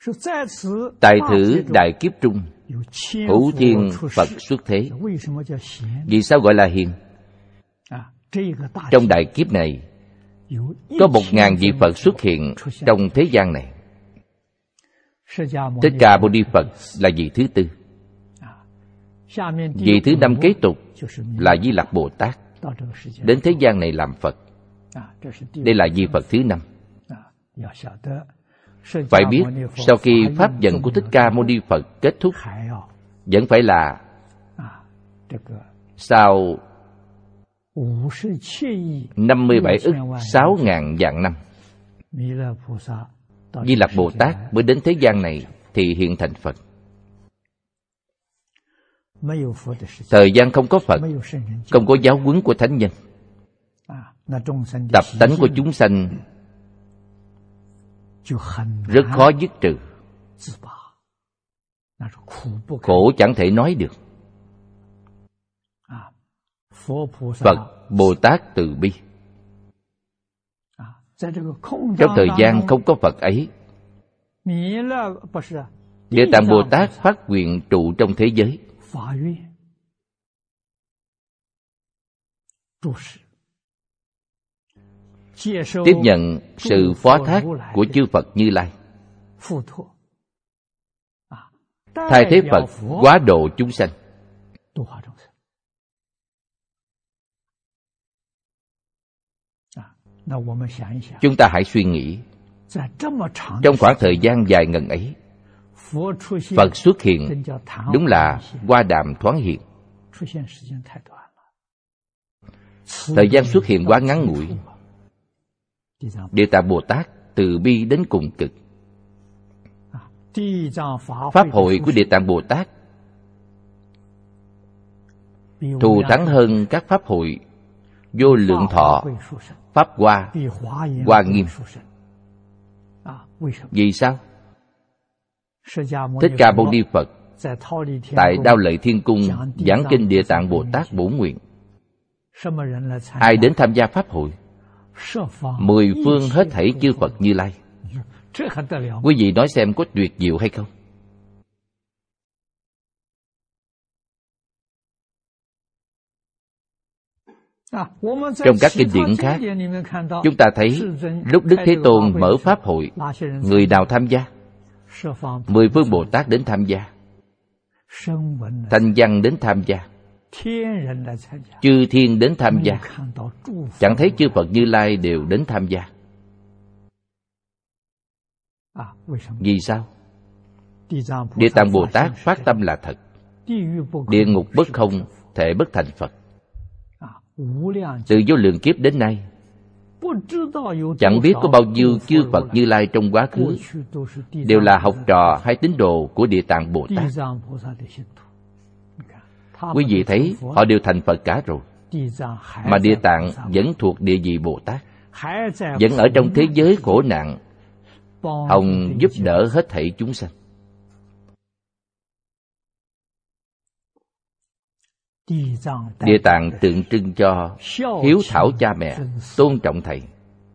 Tại thử đại kiếp trung, hữu thiên Phật xuất thế. Vì sao gọi là hiền? Trong đại kiếp này có 1000 vị Phật xuất hiện trong thế gian này. Thích Ca Mâu Ni Phật là vị thứ 4. Vị thứ 5 kế tục là Di Lặc Bồ Tát, đến thế gian này làm Phật. Đây là vị Phật thứ 5. Phải biết, sau khi pháp vận của Thích Ca Mâu Ni Phật kết thúc, vẫn phải là sau 57 ức 6.000 vạn năm, Di Lặc Bồ Tát mới đến thế gian này thì hiện thành Phật. Thời gian không có Phật, không có giáo huấn của thánh nhân, tập tánh của chúng sanh rất khó dứt trừ. Khổ chẳng thể nói được. Phật Bồ Tát từ bi. Trong thời gian không có Phật ấy, Địa Tạng Bồ Tát phát nguyện trụ trong thế giới, tiếp nhận sự phó thác của chư Phật Như Lai, thay thế Phật hóa độ chúng sanh. Chúng ta hãy suy nghĩ, trong khoảng thời gian dài ngần ấy, Phật xuất hiện đúng là hoa đàm thoáng hiện. Thời gian xuất hiện quá ngắn ngủi. Địa Tạng Bồ Tát từ bi đến cùng cực. Pháp hội của Địa Tạng Bồ Tát thù thắng hơn các pháp hội Vô Lượng Thọ, Pháp Hoa, Hoa Nghiêm. Vì sao? Thích Ca Mâu Ni Phật tại Đao Lợi Thiên Cung giảng kinh Địa Tạng Bồ Tát Bổn Nguyện. Ai đến tham gia pháp hội? 10 phương hết thảy chư Phật Như Lai. Quý vị nói xem có tuyệt diệu hay không? Trong các kinh điển khác, chúng ta thấy lúc Đức Thế Tôn mở pháp hội, người nào tham gia? 10 phương Bồ Tát đến tham gia, Thanh Văn đến tham gia, chư thiên đến tham gia. Chẳng thấy chư Phật Như Lai đều đến tham gia. Vì sao? Địa Tạng Bồ Tát phát tâm là thật. Địa ngục bất không, thể bất thành Phật. Từ vô lượng kiếp đến nay, chẳng biết có bao nhiêu chư Phật Như Lai trong quá khứ đều là học trò hay tín đồ của Địa Tạng Bồ Tát. Quý vị thấy họ đều thành Phật cả rồi, mà Địa Tạng vẫn thuộc địa vị Bồ Tát, vẫn ở trong thế giới khổ nạn, hòng giúp đỡ hết thảy chúng sanh. Địa Tạng tượng trưng cho hiếu thảo cha mẹ, tôn trọng thầy.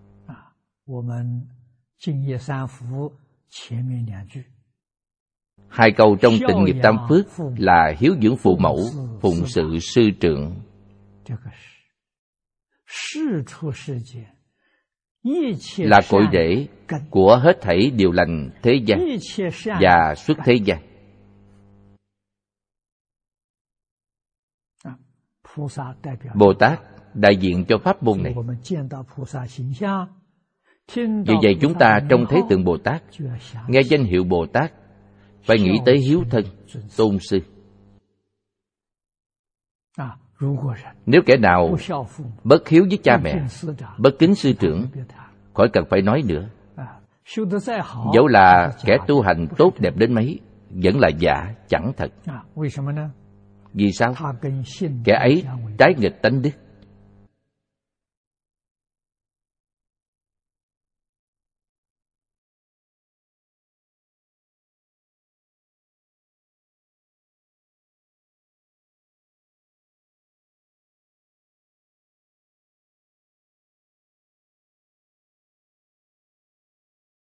Hai câu trong Tịnh Nghiệp Tam Phước là hiếu dưỡng phụ mẫu, phụng sự sư trưởng. Là cội rễ của hết thảy điều lành thế gian và xuất thế gian. Bồ Tát đại diện cho pháp môn này. Vì vậy chúng ta trông thấy tượng Bồ Tát, nghe danh hiệu Bồ Tát, phải nghĩ tới hiếu thân, tôn sư. Nếu kẻ nào bất hiếu với cha mẹ, bất kính sư trưởng, khỏi cần phải nói nữa. Dẫu là kẻ tu hành tốt đẹp đến mấy, vẫn là giả, chẳng thật. Vì sao? Kẻ ấy trái nghịch tánh đức.